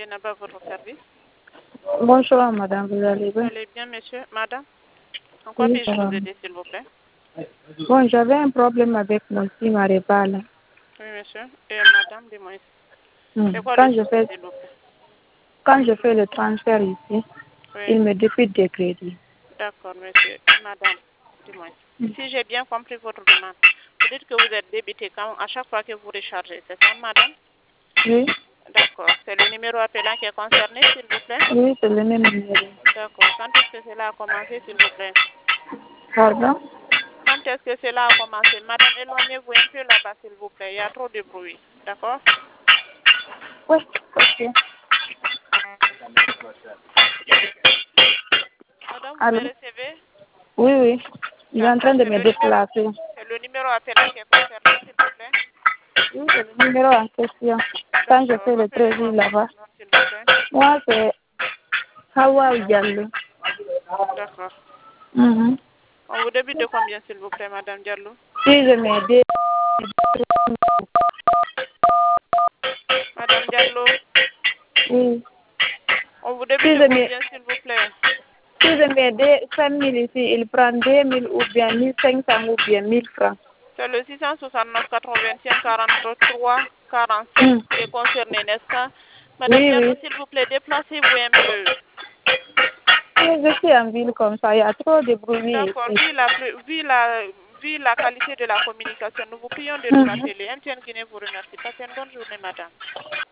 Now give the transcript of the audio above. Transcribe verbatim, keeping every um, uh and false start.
Djenaba, votre service. Bonjour madame, vous allez Vous bien? allez bien, monsieur, madame? En quoi Oui, puis-je ça va. vous aider, s'il vous plaît? Bon, j'avais un problème avec mon SIM à Rébal. Oui, monsieur. Et madame, dis-moi, Hmm. c'est quoi le Quand je souci, fais s'il vous plaît? quand je fais le transfert ici, Oui, il me débite des crédits. d'accord, monsieur. Madame, dis-moi. Hmm. Si j'ai bien compris votre demande, vous dites que vous êtes débité quand, à chaque fois que vous rechargez, c'est ça, madame? Oui, D'accord. C'est le numéro appelant qui est concerné, s'il vous plaît? oui, c'est le même numéro. D'accord. Quand est-ce que cela a commencé, s'il vous plaît? Pardon? Quand est-ce que cela a commencé? Madame, éloignez-vous un peu là-bas, s'il vous plaît. Il y a trop de bruit. D'accord? Oui, ok. Madame, vous me Allô? recevez? Oui, oui. Je suis en train D'accord. de C'est me le numéro, déplacer. c'est le numéro appelant qui est concerné, s'il vous plaît? Oui, c'est le numéro en question. Quand je D'accord. fais le Rappelez-moi crédit votre là-bas. nom, s'il vous plaît. Moi, c'est Hawa Diallo. D'accord. Mhm. On vous débute de combien, s'il vous plaît, Madame Diallo? Si je m'aide, Madame Diallo, oui. on vous Si débute de je me combien, s'il vous plaît? Si je mets cinq mille ici, il prend deux mille ou bien mille cinq cents ou bien mille francs. C'est le six cent soixante-neuf quatre-vingt-un quarante-trois quarante-cinq Mm. qui est concerné, n'est-ce pas? Madame Oui, Diallo, oui. s'il vous plaît, déplacez-vous un peu. Oui, je suis en ville comme ça, il y a trop de bruit D'accord. ici. Vu la, plus- vu, la, vu la qualité de la communication, nous vous prions de nous Mhm. rappeler. M T N Guinée vous remercie. Passez une bonne journée, madame.